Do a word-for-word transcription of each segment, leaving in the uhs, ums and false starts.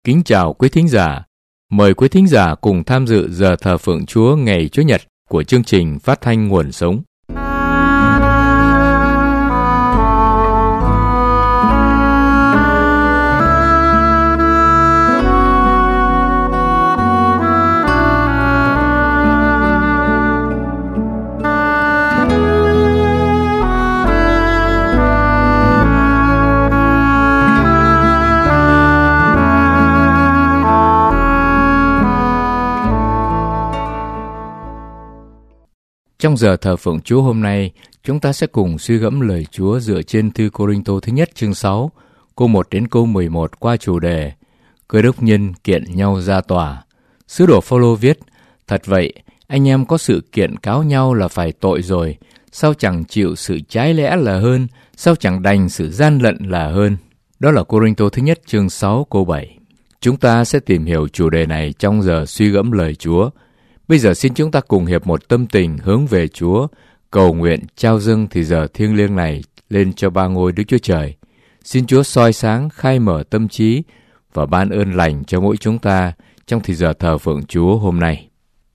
Kính chào quý thính giả. Mời quý thính giả cùng tham dự giờ thờ phượng Chúa ngày Chúa Nhật của chương trình phát thanh Nguồn Sống. Trong giờ thờ phượng Chúa hôm nay, chúng ta sẽ cùng suy gẫm lời Chúa dựa trên thư Cô-rinh-tô thứ nhất chương sáu, câu một đến câu mười một qua chủ đề Cơ đốc nhân kiện nhau ra tòa. Sứ đồ Phao-lô viết: Thật vậy, anh em có sự kiện cáo nhau là phải tội rồi, sao chẳng chịu sự trái lẽ là hơn, sao chẳng đành sự gian lận là hơn. Đó là Cô-rinh-tô thứ nhất chương sáu câu bảy. Chúng ta sẽ tìm hiểu chủ đề này trong giờ suy gẫm lời Chúa. Bây giờ xin chúng ta cùng hiệp một tâm tình hướng về Chúa, cầu nguyện trao dâng thì giờ thiêng liêng này lên cho ba ngôi Đức Chúa Trời. Xin Chúa soi sáng, khai mở tâm trí và ban ơn lành cho mỗi chúng ta trong thì giờ thờ phượng Chúa hôm nay.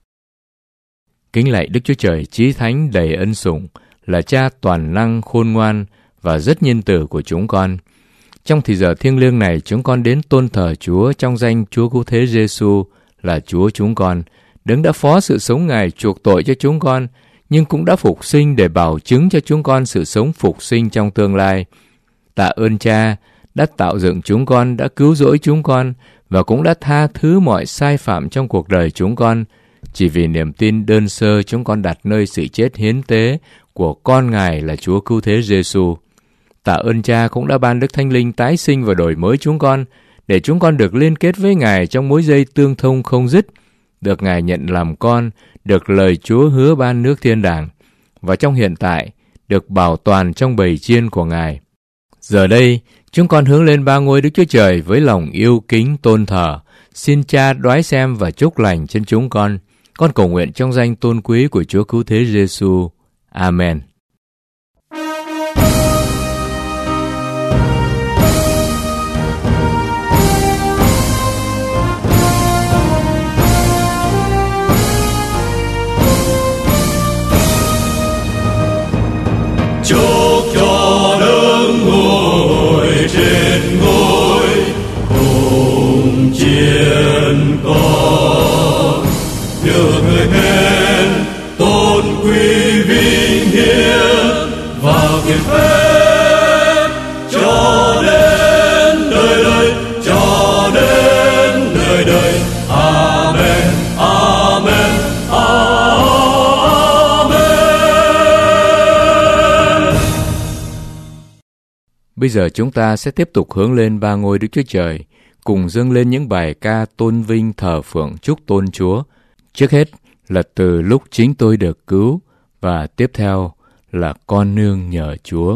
Kính lạy Đức Chúa Trời chí thánh đầy ân sủng, là Cha toàn năng khôn ngoan và rất nhân từ của chúng con. Trong thì giờ thiêng liêng này, chúng con đến tôn thờ Chúa trong danh Chúa Cứu Thế Giêsu là Chúa chúng con, Đấng đã phó sự sống Ngài chuộc tội cho chúng con, nhưng cũng đã phục sinh để bảo chứng cho chúng con sự sống phục sinh trong tương lai. Tạ ơn Cha đã tạo dựng chúng con, đã cứu rỗi chúng con và cũng đã tha thứ mọi sai phạm trong cuộc đời chúng con, chỉ vì niềm tin đơn sơ chúng con đặt nơi sự chết hiến tế của con Ngài là Chúa Cứu Thế Giêsu. Tạ ơn Cha cũng đã ban Đức Thánh Linh tái sinh và đổi mới chúng con, để chúng con được liên kết với Ngài trong mối dây tương thông không dứt, được Ngài nhận làm con, được lời Chúa hứa ban nước thiên đàng, và trong hiện tại, được bảo toàn trong bầy chiên của Ngài. Giờ đây, chúng con hướng lên ba ngôi Đức Chúa Trời với lòng yêu kính tôn thờ. Xin Cha đoái xem và chúc lành trên chúng con. Con cầu nguyện trong danh tôn quý của Chúa Cứu Thế Giêsu. Amen. Chúc cho Đấng ngồi trên ngôi cùng chiến con, được người khen tôn quý vinh hiển và kiệt phép cho đến đời đời, cho đến đời đời. Amen, amen, amen. Bây giờ chúng ta sẽ tiếp tục hướng lên ba ngôi Đức Chúa Trời, cùng dâng lên những bài ca tôn vinh thờ phượng chúc tôn Chúa. Trước hết là từ lúc chính tôi được cứu, và tiếp theo là con nương nhờ Chúa.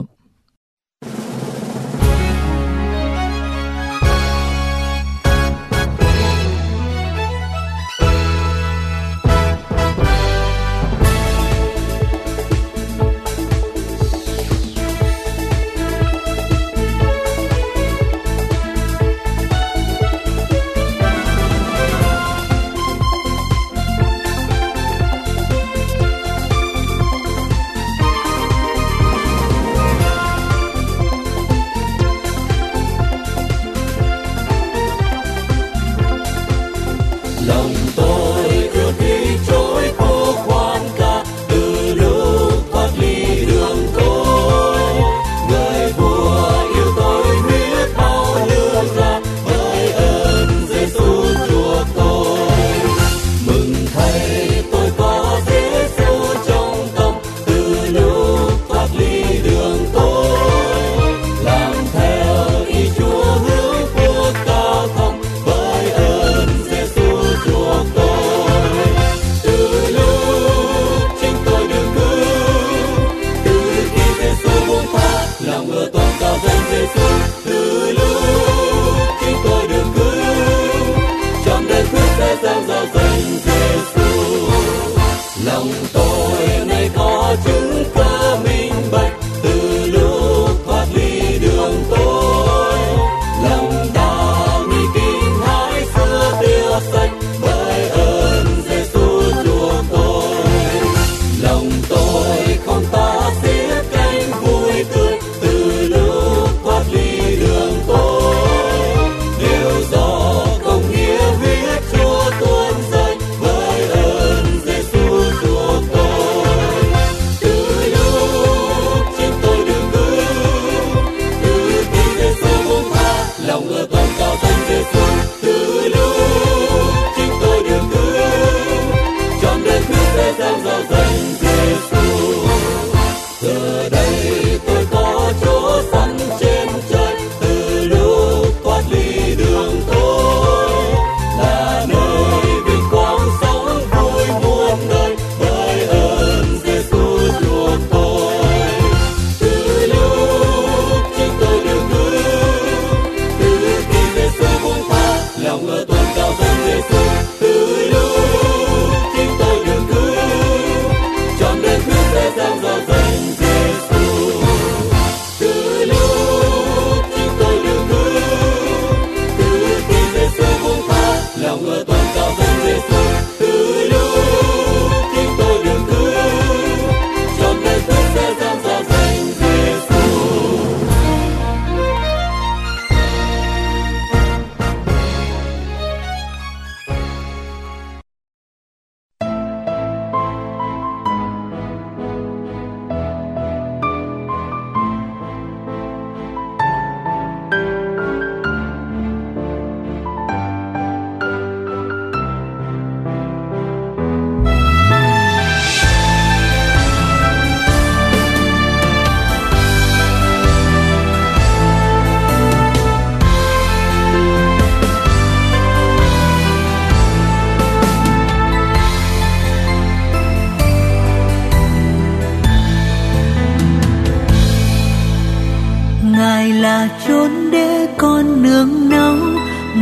Chúa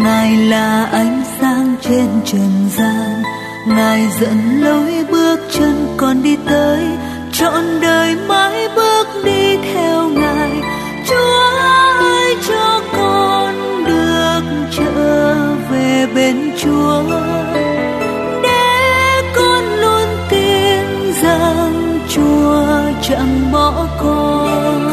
Ngài là ánh sáng trên trần gian, Ngài dẫn lối bước chân con đi tới, trọn đời mãi bước đi theo Ngài. Chúa ơi cho con được trở về bên Chúa, để con luôn tin rằng Chúa chẳng bỏ con.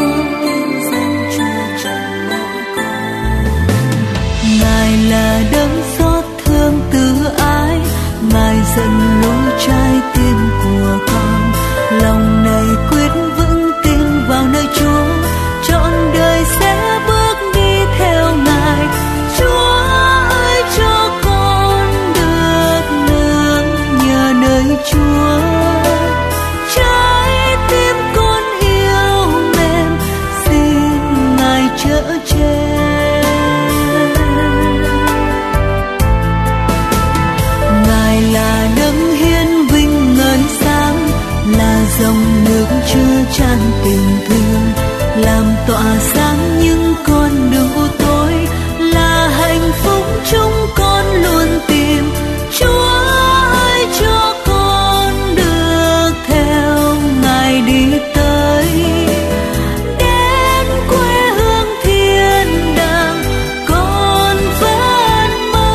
Ngài là đấng xót thương từ ái, Ngài dẫn lối trái tim của con. Lòng này quyết vững tin vào nơi Chúa, trọn đời sẽ bước đi theo Ngài. Chúa ơi cho con được nương nhờ nơi Chúa, trái tim con yêu mến xin Ngài chở che. Là đấng hiến vinh ngời sáng, là dòng nước chứa chan tình thương, làm tỏa sáng những con đường u tối, là hạnh phúc chúng con luôn tìm. Chúa ơi cho con được theo Ngài đi tới, đến quê hương thiên đàng con vẫn mơ.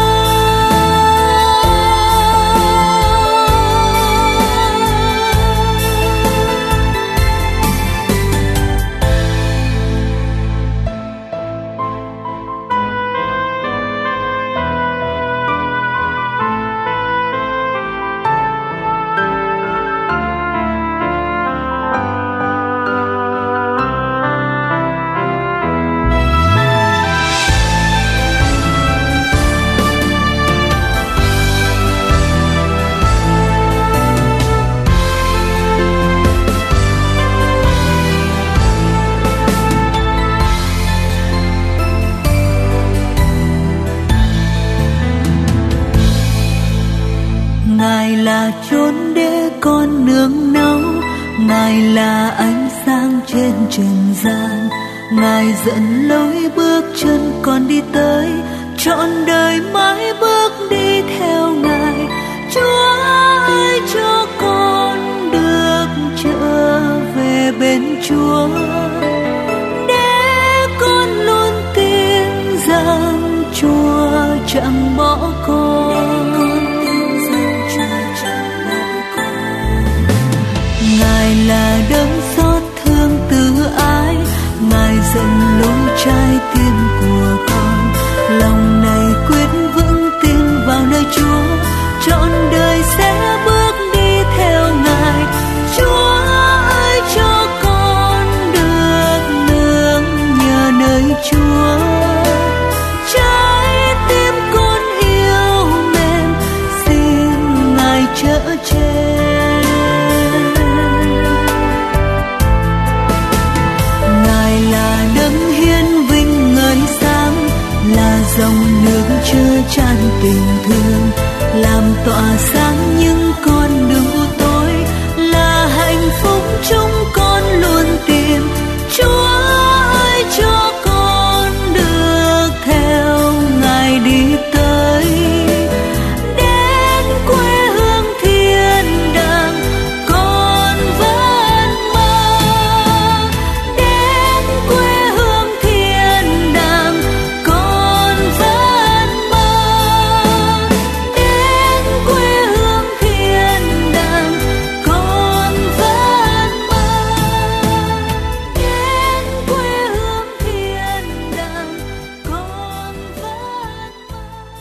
Ngài là chốn để con nương náu, Ngài là ánh sáng trên trần gian, Ngài dẫn lối bước chân con đi tới, trọn đời mãi bước đi theo Ngài. Chúa ơi cho con được trở về bên Chúa, để con luôn tin rằng Chúa chẳng bỏ con. Ngài là đấng xót thương từ ái, Ngài dẫn lối trái tim của con. Lòng này quyết vững tin vào nơi Chúa, trọn đời sẽ bước đi theo Ngài. Chúa ơi cho con được nương nhờ nơi Chúa, trái tim con yêu mến xin Ngài chở che. Là dòng nước chứa chan tình thương, làm tỏa sáng những con đường u tối, là hạnh phúc chúng con luôn tìm. Chúa ơi cho con được theo Ngài đi tới, đến quê hương thiên đàng con vẫn mơ, đến quê hương thiên đàng con vẫn mơ, đến quê hương thiên đàng con vẫn mơ, đến quê hương thiên đàng con vẫn mơ.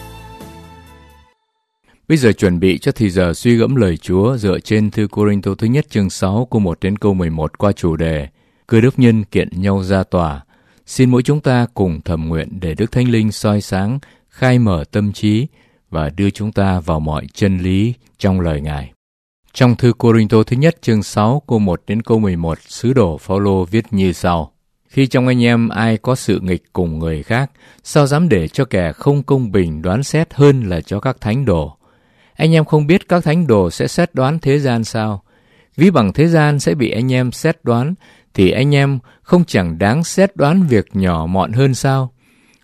Bây giờ chuẩn bị cho thì giờ suy gẫm lời Chúa dựa trên thư Cô-rinh-tô thứ nhất chương sáu câu một đến câu mười một qua chủ đề Cơ đốc nhân kiện nhau ra tòa. Xin mỗi chúng ta cùng thầm nguyện để Đức Thánh Linh soi sáng, khai mở tâm trí và đưa chúng ta vào mọi chân lý trong lời Ngài. Trong thư Cô-rinh-tô thứ nhất chương sáu câu một đến câu mười một, sứ đồ Phao-lô viết như sau: Khi trong anh em ai có sự nghịch cùng người khác, sao dám để cho kẻ không công bình đoán xét hơn là cho các thánh đồ? Anh em không biết các thánh đồ sẽ xét đoán thế gian sao? Ví bằng thế gian sẽ bị anh em xét đoán, thì anh em không chẳng đáng xét đoán việc nhỏ mọn hơn sao?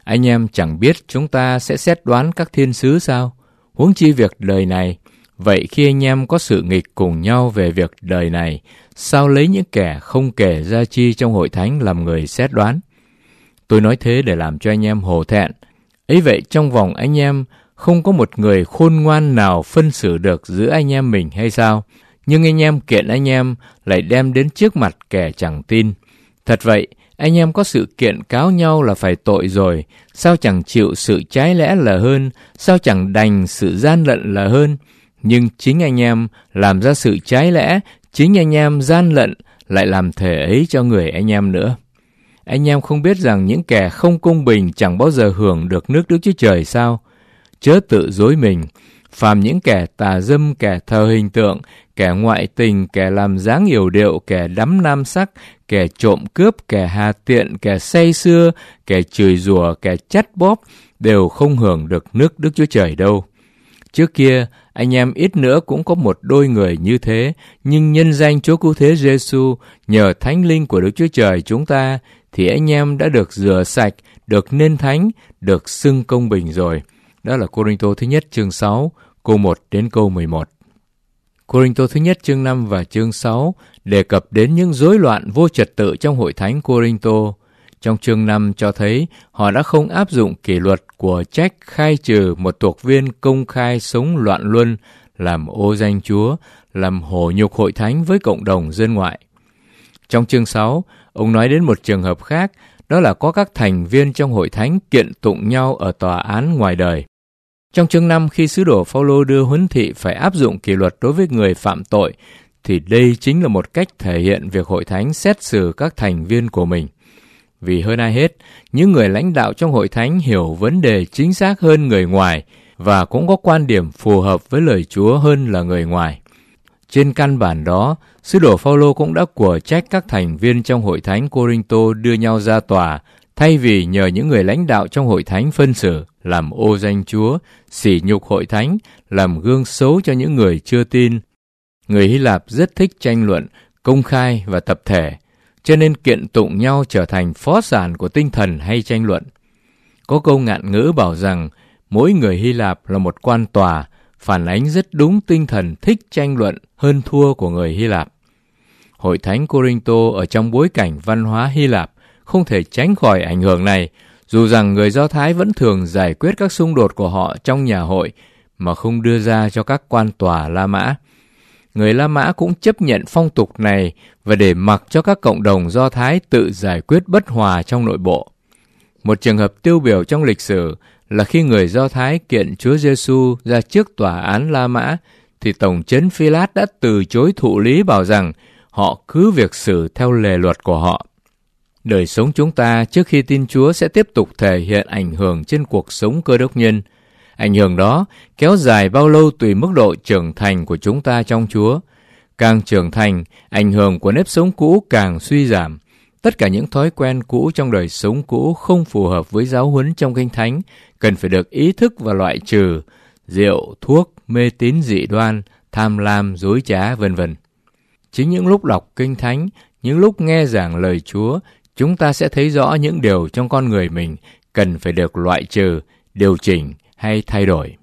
Anh em chẳng biết chúng ta sẽ xét đoán các thiên sứ sao? Huống chi việc đời này. Vậy khi anh em có sự nghịch cùng nhau về việc đời này, sao lấy những kẻ không kể ra chi trong hội thánh làm người xét đoán? Tôi nói thế để làm cho anh em hổ thẹn. Ấy vậy trong vòng anh em không có một người khôn ngoan nào phân xử được giữa anh em mình hay sao? Nhưng anh em kiện anh em lại đem đến trước mặt kẻ chẳng tin. Thật vậy, anh em có sự kiện cáo nhau là phải tội rồi, sao chẳng chịu sự trái lẽ là hơn, sao chẳng đành sự gian lận là hơn. Nhưng chính anh em làm ra sự trái lẽ, chính anh em gian lận lại làm thể ấy cho người anh em nữa. Anh em không biết rằng những kẻ không công bình chẳng bao giờ hưởng được nước Đức Chúa Trời sao? Chớ tự dối mình. Phàm những kẻ tà dâm, kẻ thờ hình tượng, kẻ ngoại tình, kẻ làm dáng yểu điệu, kẻ đắm nam sắc, kẻ trộm cướp, kẻ hà tiện, kẻ say sưa, kẻ chửi rủa, kẻ chắt bóp đều không hưởng được nước Đức Chúa Trời đâu. Trước kia, anh em ít nữa cũng có một đôi người như thế, nhưng nhân danh Chúa Cứu Thế Giêsu, nhờ Thánh Linh của Đức Chúa Trời chúng ta, thì anh em đã được rửa sạch, được nên thánh, được xưng công bình rồi. Đó là Cô-rinh-tô thứ nhất chương sáu, câu một đến câu mười một. Cô-rinh-tô thứ nhất chương năm và chương sáu đề cập đến những rối loạn vô trật tự trong hội thánh Cô-rinh-tô. Trong chương năm cho thấy họ đã không áp dụng kỷ luật của trách khai trừ một thuộc viên công khai sống loạn luân, làm ô danh Chúa, làm hổ nhục hội thánh với cộng đồng dân ngoại. Trong chương sáu, ông nói đến một trường hợp khác, đó là có các thành viên trong hội thánh kiện tụng nhau ở tòa án ngoài đời. Trong chương năm, khi sứ đồ Phao-lô đưa huấn thị phải áp dụng kỷ luật đối với người phạm tội, thì đây chính là một cách thể hiện việc hội thánh xét xử các thành viên của mình. Vì hơn ai hết, những người lãnh đạo trong hội thánh hiểu vấn đề chính xác hơn người ngoài và cũng có quan điểm phù hợp với lời Chúa hơn là người ngoài. Trên căn bản đó, sứ đồ Phao-lô cũng đã của trách các thành viên trong hội thánh Cô-rinh-tô đưa nhau ra tòa, thay vì nhờ những người lãnh đạo trong hội thánh phân xử, làm ô danh Chúa, sỉ nhục hội thánh, làm gương xấu cho những người chưa tin. Người Hy Lạp rất thích tranh luận, công khai và tập thể, cho nên kiện tụng nhau trở thành phó sản của tinh thần hay tranh luận. Có câu ngạn ngữ bảo rằng mỗi người Hy Lạp là một quan tòa, phản ánh rất đúng tinh thần thích tranh luận hơn thua của người Hy Lạp. Hội thánh Cô-rinh-tô ở trong bối cảnh văn hóa Hy Lạp không thể tránh khỏi ảnh hưởng này, dù rằng người Do Thái vẫn thường giải quyết các xung đột của họ trong nhà hội mà không đưa ra cho các quan tòa La Mã. Người La Mã cũng chấp nhận phong tục này và để mặc cho các cộng đồng Do Thái tự giải quyết bất hòa trong nội bộ. Một trường hợp tiêu biểu trong lịch sử là khi người Do Thái kiện Chúa Giêsu ra trước tòa án La Mã, thì tổng trấn Phi-lát đã từ chối thụ lý, bảo rằng họ cứ việc xử theo lề luật của họ. Đời sống chúng ta trước khi tin Chúa sẽ tiếp tục thể hiện ảnh hưởng trên cuộc sống Cơ Đốc nhân. Ảnh hưởng đó kéo dài bao lâu tùy mức độ trưởng thành của chúng ta trong Chúa. Càng trưởng thành, ảnh hưởng của nếp sống cũ càng suy giảm. Tất cả những thói quen cũ trong đời sống cũ không phù hợp với giáo huấn trong Kinh Thánh cần phải được ý thức và loại trừ. Rượu, thuốc, mê tín dị đoan, tham lam, dối trá, vân vân. Chính những lúc đọc Kinh Thánh, những lúc nghe giảng lời Chúa, chúng ta sẽ thấy rõ những điều trong con người mình cần phải được loại trừ, điều chỉnh hay thay đổi.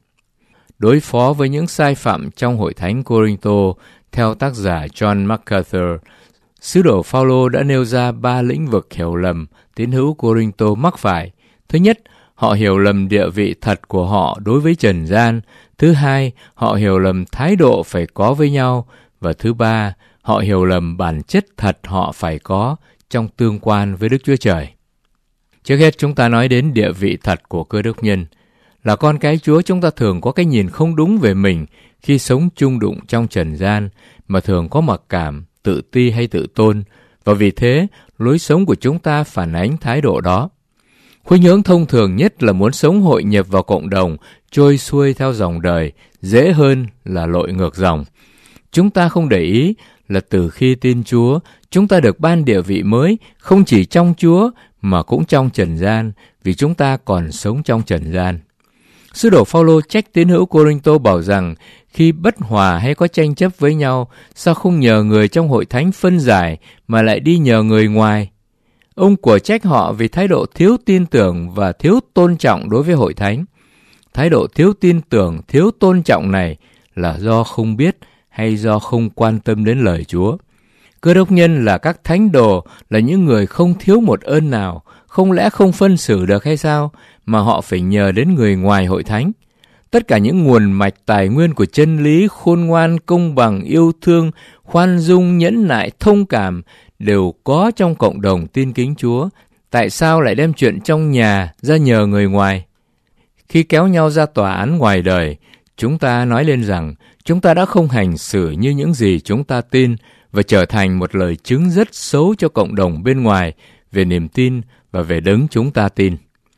Đối phó với những sai phạm trong hội thánh Cô-rinh-tô, theo tác giả John MacArthur, sứ đồ Phao-lô đã nêu ra ba lĩnh vực hiểu lầm tín hữu Cô-rinh-tô mắc phải. Thứ nhất, họ hiểu lầm địa vị thật của họ đối với trần gian. Thứ hai, họ hiểu lầm thái độ phải có với nhau. Và thứ ba, họ hiểu lầm bản chất thật họ phải có trong tương quan với Đức Chúa Trời. Trước hết chúng ta nói đến địa vị thật của Cơ Đốc nhân. Là con cái Chúa, chúng ta thường có cái nhìn không đúng về mình khi sống chung đụng trong trần gian, mà thường có mặc cảm, tự ti hay tự tôn, và vì thế lối sống của chúng ta phản ánh thái độ đó. Khuynh hướng thông thường nhất là muốn sống hội nhập vào cộng đồng, trôi xuôi theo dòng đời, dễ hơn là lội ngược dòng. Chúng ta không để ý là từ khi tin Chúa, chúng ta được ban địa vị mới, không chỉ trong Chúa mà cũng trong trần gian, vì chúng ta còn sống trong trần gian. Sứ đồ Phao-lô trách tín hữu Cô-rinh-tô bảo rằng khi bất hòa hay có tranh chấp với nhau, sao không nhờ người trong hội thánh phân giải mà lại đi nhờ người ngoài? Ông của trách họ vì thái độ thiếu tin tưởng và thiếu tôn trọng đối với hội thánh. Thái độ thiếu tin tưởng, thiếu tôn trọng này là do không biết hay do không quan tâm đến lời Chúa. Cơ đốc nhân là các thánh đồ, là những người không thiếu một ơn nào, không lẽ không phân xử được hay sao, mà họ phải nhờ đến người ngoài hội thánh. Tất cả những nguồn mạch tài nguyên của chân lý, khôn ngoan, công bằng, yêu thương, khoan dung, nhẫn nại, thông cảm đều có trong cộng đồng tin kính Chúa. Tại sao lại đem chuyện trong nhà ra nhờ người ngoài? Khi kéo nhau ra tòa án ngoài đời, chúng ta nói lên rằng chúng ta đã không hành xử như những gì chúng ta tin và trở thành một lời chứng rất xấu cho cộng đồng bên ngoài về niềm tin và về đấng chúng ta tin.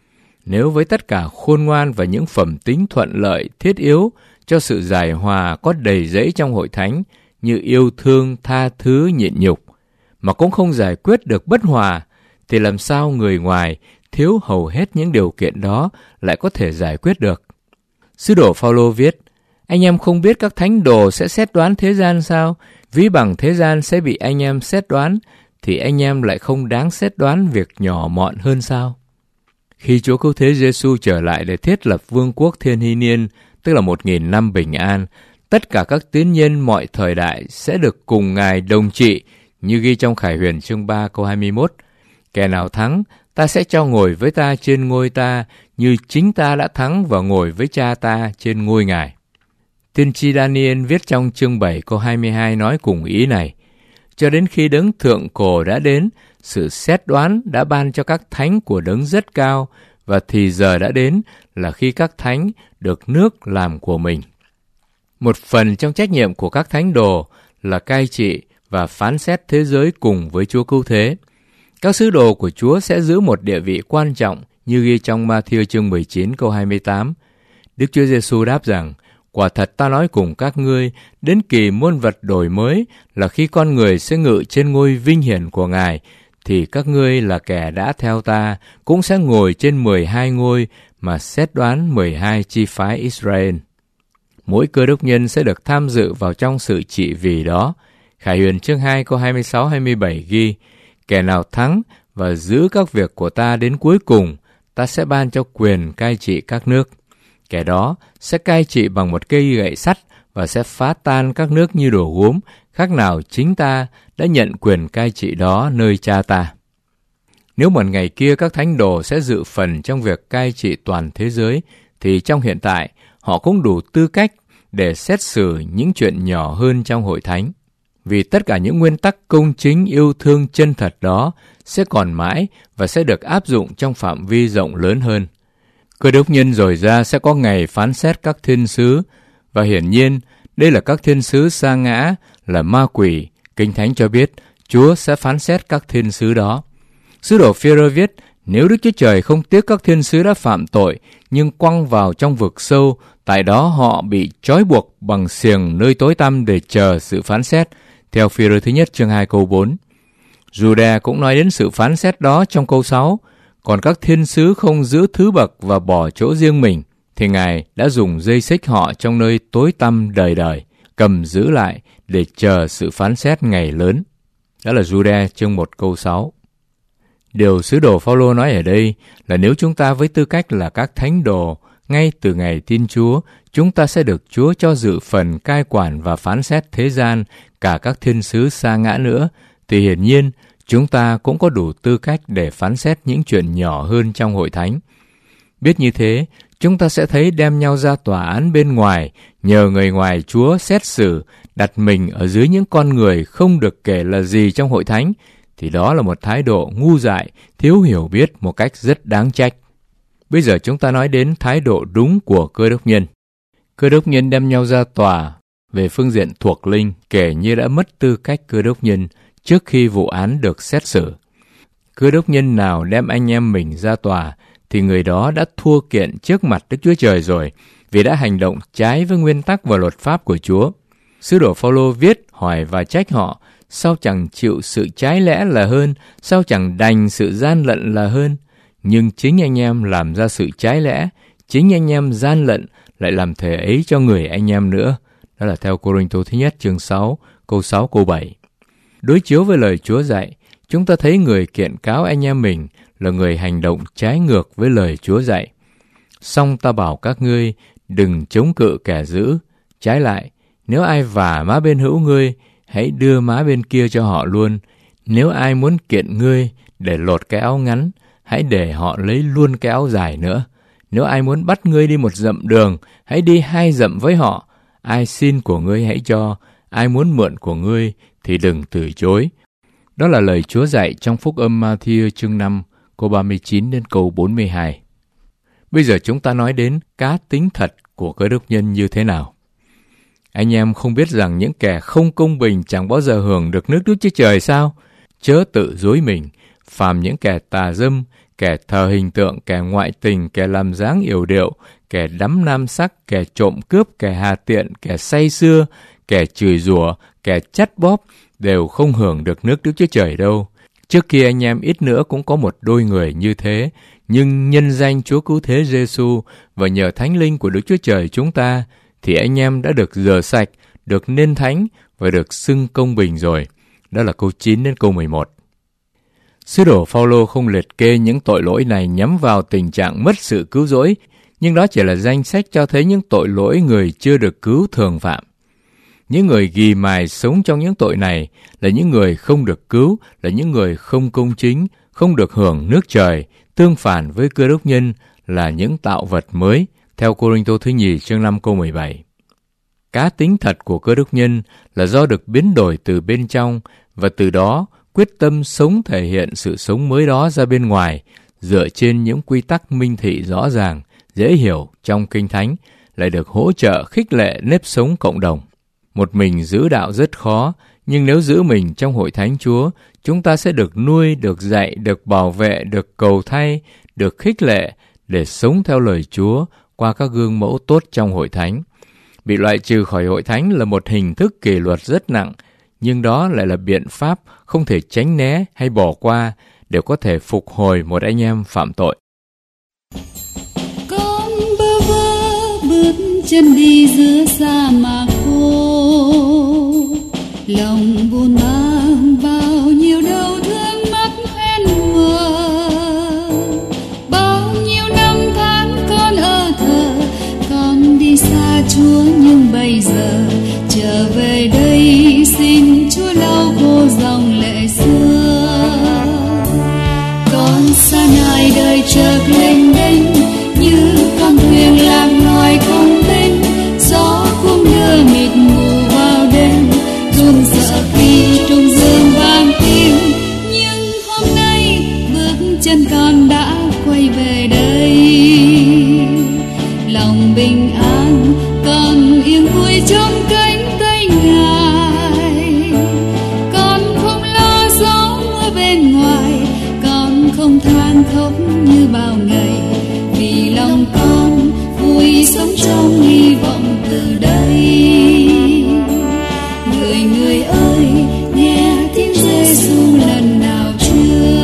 Nếu với tất cả khôn ngoan và những phẩm tính thuận lợi, thiết yếu cho sự giải hòa có đầy rẫy trong hội thánh như yêu thương, tha thứ, nhịn nhục, mà cũng không giải quyết được bất hòa, thì làm sao người ngoài thiếu hầu hết những điều kiện đó lại có thể giải quyết được? Sứ đồ Phao-lô viết, anh em không biết các thánh đồ sẽ xét đoán thế gian sao? Ví bằng thế gian sẽ bị anh em xét đoán, thì anh em lại không đáng xét đoán việc nhỏ mọn hơn sao? Khi Chúa Cứu Thế Giêsu trở lại để thiết lập vương quốc thiên hy niên, tức là một nghìn năm bình an, tất cả các tín nhân mọi thời đại sẽ được cùng Ngài đồng trị, như ghi trong Khải Huyền chương ba câu hai mươi mốt. Kẻ nào thắng, ta sẽ cho ngồi với ta trên ngôi ta, như chính ta đã thắng và ngồi với cha ta trên ngôi Ngài. Tiên tri Daniel viết trong chương bảy câu hai mươi hai nói cùng ý này. Cho đến khi đấng thượng cổ đã đến, sự xét đoán đã ban cho các thánh của đấng rất cao, và thì giờ đã đến là khi các thánh được nước làm của mình. Một phần trong trách nhiệm của các thánh đồ là cai trị và phán xét thế giới cùng với Chúa Cứu Thế. Các sứ đồ của Chúa sẽ giữ một địa vị quan trọng như ghi trong Ma-thi-ơ chương mười chín câu hai mươi tám. Đức Chúa Giêsu đáp rằng, quả thật ta nói cùng các ngươi, đến kỳ muôn vật đổi mới là khi con người sẽ ngự trên ngôi vinh hiển của Ngài, thì các ngươi là kẻ đã theo ta cũng sẽ ngồi trên mười hai ngôi mà xét đoán mười hai chi phái Israel. Mỗi cơ đốc nhân sẽ được tham dự vào trong sự trị vì đó. Khải Huyền chương hai câu hai mươi sáu hai mươi bảy ghi, kẻ nào thắng và giữ các việc của ta đến cuối cùng, ta sẽ ban cho quyền cai trị các nước. Kẻ đó sẽ cai trị bằng một cây gậy sắt và sẽ phá tan các nước như đổ gốm, khác nào chính ta đã nhận quyền cai trị đó nơi cha ta. Nếu một ngày kia các thánh đồ sẽ dự phần trong việc cai trị toàn thế giới, thì trong hiện tại họ cũng đủ tư cách để xét xử những chuyện nhỏ hơn trong hội thánh. Vì tất cả những nguyên tắc công chính, yêu thương, chân thật đó sẽ còn mãi và sẽ được áp dụng trong phạm vi rộng lớn hơn. Cơ đốc nhân rồi ra sẽ có ngày phán xét các thiên sứ, và hiển nhiên đây là các thiên sứ sa ngã, là ma quỷ. Kinh Thánh cho biết Chúa sẽ phán xét các thiên sứ đó. Sứ đồ Phi-e-rơ viết, nếu Đức Chúa Trời không tiếc các thiên sứ đã phạm tội, nhưng quăng vào trong vực sâu, tại đó họ bị trói buộc bằng xiềng nơi tối tăm để chờ sự phán xét, theo Phi-e-rơ thứ nhất chương hai câu bốn. Giu-đa cũng nói đến sự phán xét đó trong câu sáu. Còn các thiên sứ không giữ thứ bậc và bỏ chỗ riêng mình, thì Ngài đã dùng dây xích họ trong nơi tối tăm đời đời, cầm giữ lại để chờ sự phán xét ngày lớn. Đó là Giu-đa chương một câu sáu. Điều sứ đồ Phao-lô nói ở đây là nếu chúng ta với tư cách là các thánh đồ, ngay từ ngày tin Chúa, chúng ta sẽ được Chúa cho dự phần cai quản và phán xét thế gian, cả các thiên sứ sa ngã nữa, thì hiển nhiên chúng ta cũng có đủ tư cách để phán xét những chuyện nhỏ hơn trong hội thánh. Biết như thế, chúng ta sẽ thấy đem nhau ra tòa án bên ngoài, nhờ người ngoài Chúa xét xử, đặt mình ở dưới những con người không được kể là gì trong hội thánh, thì đó là một thái độ ngu dại, thiếu hiểu biết một cách rất đáng trách. Bây giờ chúng ta nói đến thái độ đúng của cơ đốc nhân. Cơ đốc nhân đem nhau ra tòa về phương diện thuộc linh, kể như đã mất tư cách cơ đốc nhân trước khi vụ án được xét xử. Cơ đốc nhân nào đem anh em mình ra tòa, thì người đó đã thua kiện trước mặt Đức Chúa Trời rồi, vì đã hành động trái với nguyên tắc và luật pháp của Chúa. Sứ đồ Phao-lô viết, hỏi và trách họ, sao chẳng chịu sự trái lẽ là hơn, sao chẳng đành sự gian lận là hơn. Nhưng chính anh em làm ra sự trái lẽ, chính anh em gian lận lại làm thể ấy cho người anh em nữa. Đó là theo Cô-rinh-tô thứ nhất chương sáu, câu sáu câu bảy. Đối chiếu với lời Chúa dạy, chúng ta thấy người kiện cáo anh em mình là người hành động trái ngược với lời Chúa dạy. Song ta bảo các ngươi, đừng chống cự kẻ dữ. Trái lại, nếu ai vả má bên hữu ngươi, hãy đưa má bên kia cho họ luôn. Nếu ai muốn kiện ngươi để lột cái áo ngắn, hãy để họ lấy luôn cái áo dài nữa. Nếu ai muốn bắt ngươi đi một dặm đường, hãy đi hai dặm với họ. Ai xin của ngươi hãy cho, ai muốn mượn của ngươi thì đừng từ chối. Đó là lời Chúa dạy trong Phúc âm Ma-thi-ơ chương năm, câu ba mươi chín đến câu bốn mươi hai. Bây giờ chúng ta nói đến cá tính thật của Cơ Đốc nhân như thế nào. Anh em không biết rằng những kẻ không công bình chẳng bao giờ hưởng được nước Đức Chúa Trời sao? Chớ tự dối mình, phàm những kẻ tà dâm, kẻ thờ hình tượng, kẻ ngoại tình, kẻ làm dáng yểu điệu, kẻ đắm nam sắc, kẻ trộm cướp, kẻ hà tiện, kẻ say sưa, kẻ chửi rủa, kẻ chắt bóp, đều không hưởng được nước Đức Chúa Trời đâu. Trước kia anh em ít nữa cũng có một đôi người như thế, nhưng nhân danh Chúa Cứu Thế Giê-xu và nhờ Thánh Linh của Đức Chúa Trời chúng ta, thì anh em đã được rửa sạch, được nên thánh và được xưng công bình rồi. Đó là câu chín đến câu mười một. Sứ đồ Phao-lô không liệt kê những tội lỗi này nhắm vào tình trạng mất sự cứu rỗi, nhưng đó chỉ là danh sách cho thấy những tội lỗi người chưa được cứu thường phạm. Những người ghì mài sống trong những tội này là những người không được cứu, là những người không công chính, không được hưởng nước trời, tương phản với Cơ Đốc nhân, là những tạo vật mới, theo Cô-rinh-tô thứ nhì chương năm câu mười bảy. Cá tính thật của Cơ Đốc nhân là do được biến đổi từ bên trong, và từ đó quyết tâm sống thể hiện sự sống mới đó ra bên ngoài, dựa trên những quy tắc minh thị rõ ràng, dễ hiểu trong Kinh Thánh, lại được hỗ trợ khích lệ nếp sống cộng đồng. Một mình giữ đạo rất khó, nhưng nếu giữ mình trong hội thánh Chúa, chúng ta sẽ được nuôi, được dạy, được bảo vệ, được cầu thay, được khích lệ để sống theo lời Chúa qua các gương mẫu tốt trong hội thánh. Bị loại trừ khỏi hội thánh là một hình thức kỷ luật rất nặng, nhưng đó lại là biện pháp không thể tránh né hay bỏ qua để có thể phục hồi một anh em phạm tội. Con bơ vơ bước chân đi giữa sa mạc khô, lòng buồn mang bao nhiêu đau thương mắt hoen mờ. Bao nhiêu năm tháng con ở thờ, con đi xa Chúa, nhưng bây giờ trở về đây xin Chúa lau khô dòng lệ xưa. Con xa nài đời chợt lênh đênh như con thuyền lạc loài không tên, gió cũng đưa mịt mù vào đêm, run sợ khi trung dương vang tiếng. Nhưng hôm nay bước chân con đã quay về đây, lòng bình an con yên vui trong cánh tay Ngài. Con không lo gió mưa bên ngoài, con không than khóc như bao ngày, vì lòng con vui sống trong hy vọng từ đây. Người người ơi, nghe tiếng Giê-xu lần nào chưa?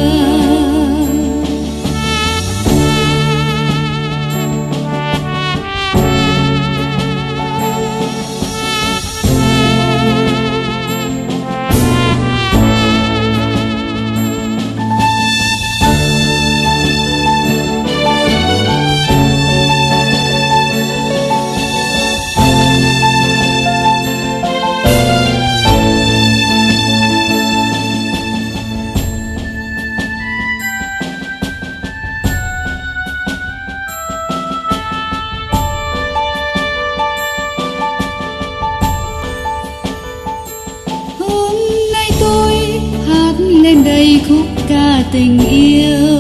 Lên đây khúc ca tình yêu,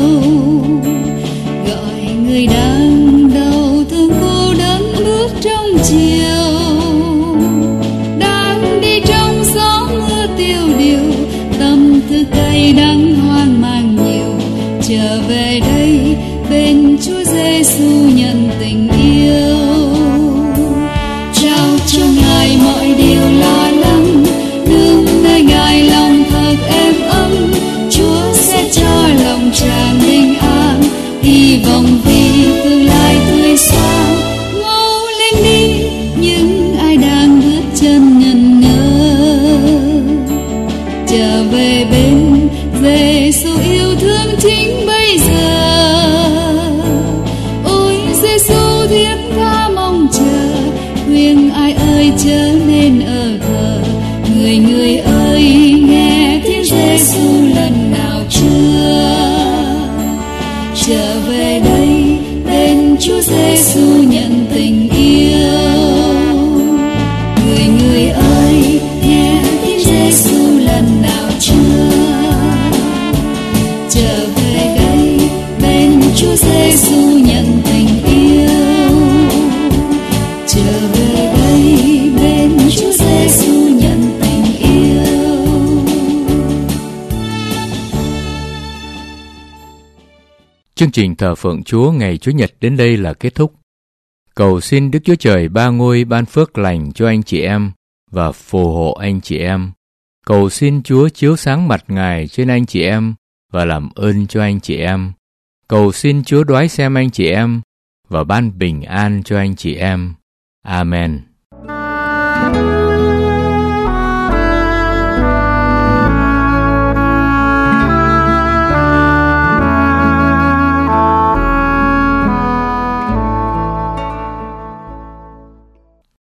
gọi người đang đau thương cô đơn bước trong chiều, đang đi trong gió mưa tiêu điều, tâm tư cay đắng hoang mang nhiều, trở về đây bên Chúa Giê-xu nhận tình yêu, trao cho Ngài mọi điều lo lắng, nương nơi Ngài lòng thật êm ấm. Chúa sẽ cho lòng tràn bình an, hy vọng vì chớ nên ở thờ. Người người ơi, nghe tiếng Giêsu lần nào chưa? Trở về đây bên Chúa Giêsu nhận tình yêu. Người người ơi, nghe tiếng Giêsu lần nào chưa? Trở về đây bên Chúa Giêsu nhận tình yêu. Trở về đây bên Chúa Giêsu nhận tình yêu. Chương trình thờ phượng Chúa ngày Chủ nhật đến đây là kết thúc. Cầu xin Đức Chúa Trời Ba Ngôi ban phước lành cho anh chị em và phù hộ anh chị em. Cầu xin Chúa chiếu sáng mặt Ngài trên anh chị em và làm ơn cho anh chị em. Cầu xin Chúa đoái xem anh chị em và ban bình an cho anh chị em. Amen.